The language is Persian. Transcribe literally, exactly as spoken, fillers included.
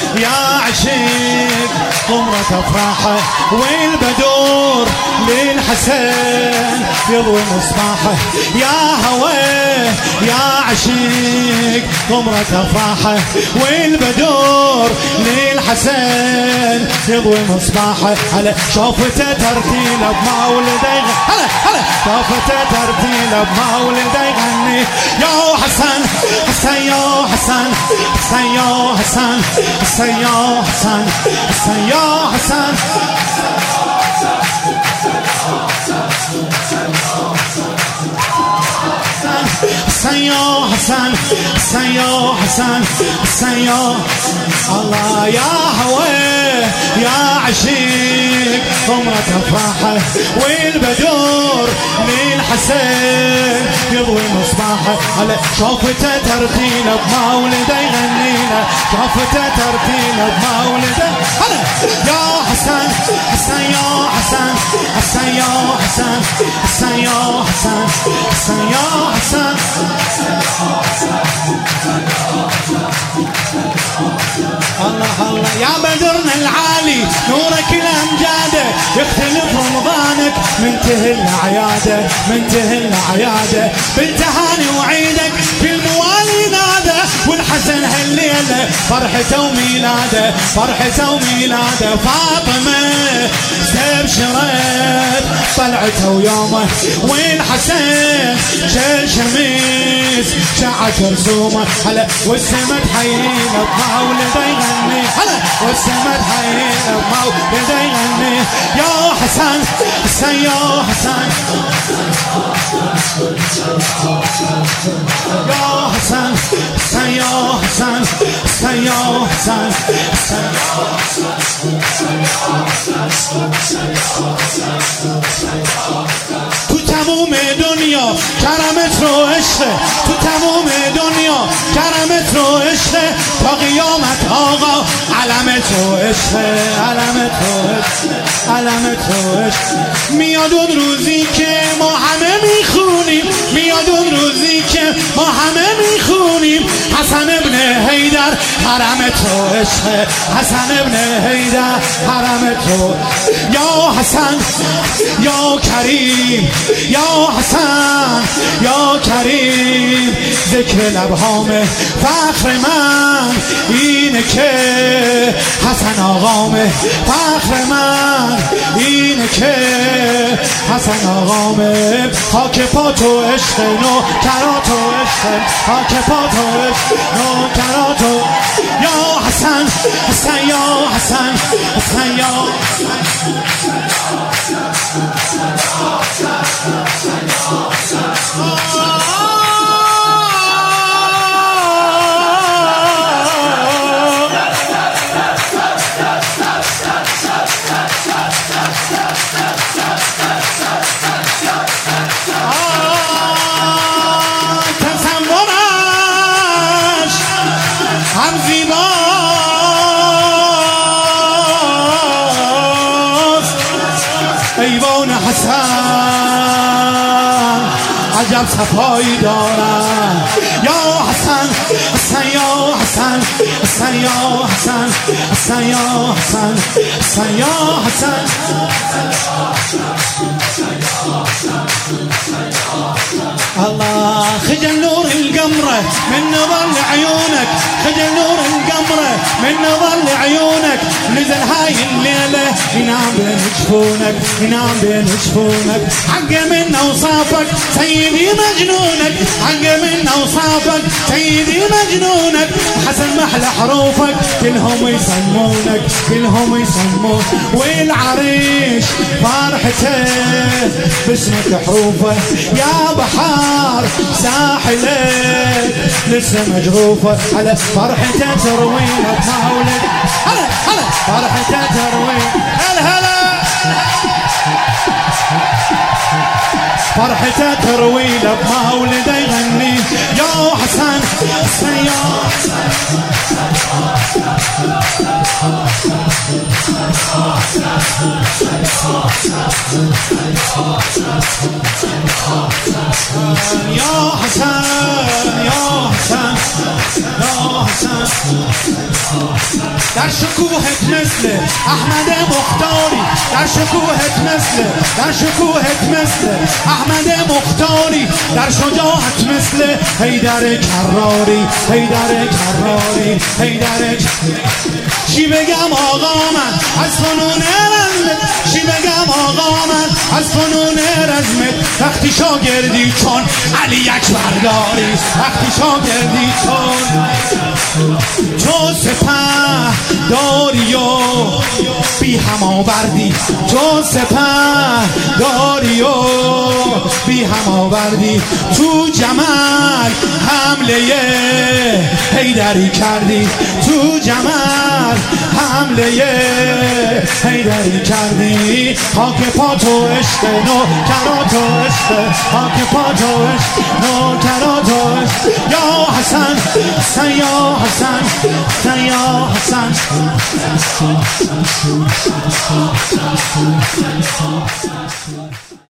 يا عشيق غمرة أفراحه والبدور للحسين يضوي مصباحه يا هواه يا عشيق غمرة أفراحه والبدور للحسين يضوي مصباحه هلا شوفته ترتيل بمولده هلا هلا شوفته ترتيل بمولده يغني يا حسن حسن يا حسن حسن يا حسن حسن يا حسن حسن يا حسن حسن يا حسن حسن يا حسن حسن يا الله يا هواه يا عشيق غمرة أفراحه والبدور للحسين يضوي مصباحه هلا شوفته ترتيل بمولده يغنينا شوفته ترتيل بمولده هلا يا حسن حسن يا حسن حسن يا حسن حسن يا حسن حسن يا حسن الله الله يا بدرنا العالي نورك الأمجادة يختلف رمضانك منتهي العيادة منتهي العيادة بالتهاني وعيدك في الموالي نادى والحسن هالليلة فرحته وميلاده فرحته وميلاده فاطمة استبشرت طلعته ويومه والحسن شال شميس شعت رسومه هلا والسما تحيينا بمولده يغني هلا والسما تحيينا بمولده يغني يا حسن حسن يا حسن يا حسن حسن يا حسن حسن يا حسن تو تموم دنیا کرمت رو عشقه تو تموم دنیا کرمت رو عشقه تا قیامت آقا علمت رو عشقه علمت رو عشقه علمت رو عشقه میاد اون روزی که ما همه میخونیم میاد اون روزی که ما همه میخونیم حسن ابن حیدر حرمت رو عشقه حسن ابن حیدر حرمت رو یا حسن یا کریم یا حسن یا کریم ذکر لبهام فخر من اینه که حسن آقامه فخر من اینه که حسن آقامه خاک پا تو عشق نو کرا تو عشق خاک پا تو عشق نو کرا تو یا حسن حسن یا حسن حسن یا ایوان حسن عجب صفایی دارن یا حسن حسن یا حسن حسن یا حسن حسن یا حسن حسن یا حسن الله خجل نور القمرة من نظل عيونك خجل نور القمرة من نظل عيونك نزل هاي الليلة ينام بين جفونك ينام بين جفونك حق من اوصافك سيدي مجنونك حق من اوصافك سيدي مجنونك حسن محلى حروفك كلهم يسمونك كلهم يسمون والعريش فرحته باسمك حروفه يا بحار ساحلك لسه مجروفه على فرحته تروينا بمولد هلا هلا فرحته تروينا هلا هلا فرحته تروينا بمولده يغني يا حسن حسن يا يا حسن يا حسن يا حسن در شکوهت مثل احمد مختاری در شکوهت مثل در شکوهت مثل احمد مختاری در شجاعت مثل حیدر کراری حیدر کراری حیدر چی بگم آقا من از فنون رزمت چی بگم آقا من از فنون رزمت وقتی شاگردی چون علی اکبر داری وقتی شاگردی چون تو سپه داری و بی هم آوردی تو سپه داری و بی هم آوردی تو جمل حمله حیدری کردی تو جمل حمله حیدری کردی خاک پا تو عشق نوکرا تو عشق خاک پا تو عشق نوکرا تو عشق یا حسن حسن یا حسن حسن یا حسن